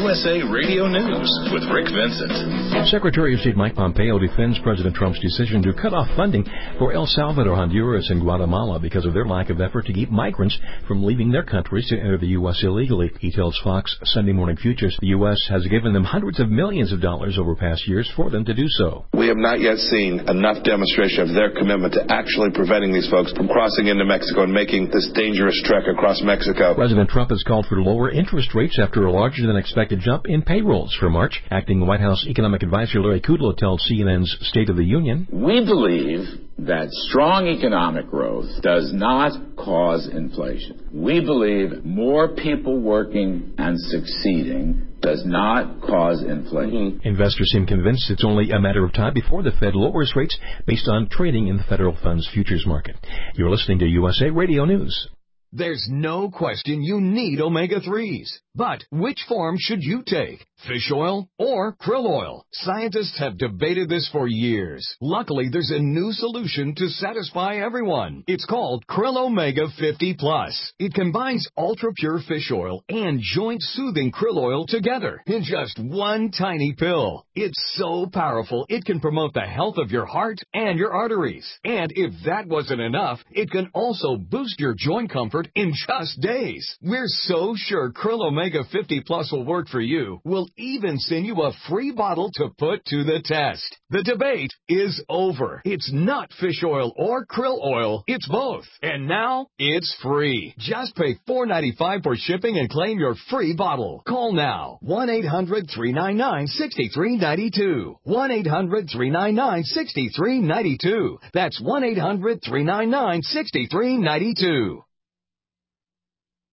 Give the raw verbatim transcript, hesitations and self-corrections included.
S A Radio News with Rick Vincent. Secretary of State Mike Pompeo defends President Trump's decision to cut off funding for El Salvador, Honduras, and Guatemala because of their lack of effort to keep migrants from leaving their countries to enter the U S illegally. He tells Fox Sunday Morning Futures the U S has given them hundreds of millions of dollars over past years for them to do so. We have not yet seen enough demonstration of their commitment to actually preventing these folks from crossing into Mexico and making this dangerous trek across Mexico. President Trump has called for lower interest rates after a larger than expected jump in payrolls for March. Acting White House economic advisor Larry Kudlow tells C N N's State of the Union, "We believe that strong economic growth does not cause inflation. We believe more people working and succeeding does not cause inflation." Investors seem convinced it's only a matter of time before the Fed lowers rates based on trading in the federal funds futures market. You're listening to U S A Radio News. There's no question you need omega threes. But which form should you take? Fish oil or krill oil? Scientists have debated this for years. Luckily, there's a new solution to satisfy everyone. It's called Krill Omega fifty plus. It combines ultra-pure fish oil and joint-soothing krill oil together in just one tiny pill. It's so powerful, it can promote the health of your heart and your arteries. And if that wasn't enough, it can also boost your joint comfort in just days. We're so sure Krill Omega fifty plus will work for you. We'll even send you a free bottle to put to the test. The debate is over. It's not fish oil or krill oil. It's both. And now it's free. Just pay four dollars and ninety-five cents for shipping and claim your free bottle. Call now. one eight hundred three nine nine six three nine two. one eight hundred three nine nine six three nine two. That's one eight hundred three nine nine six three nine two.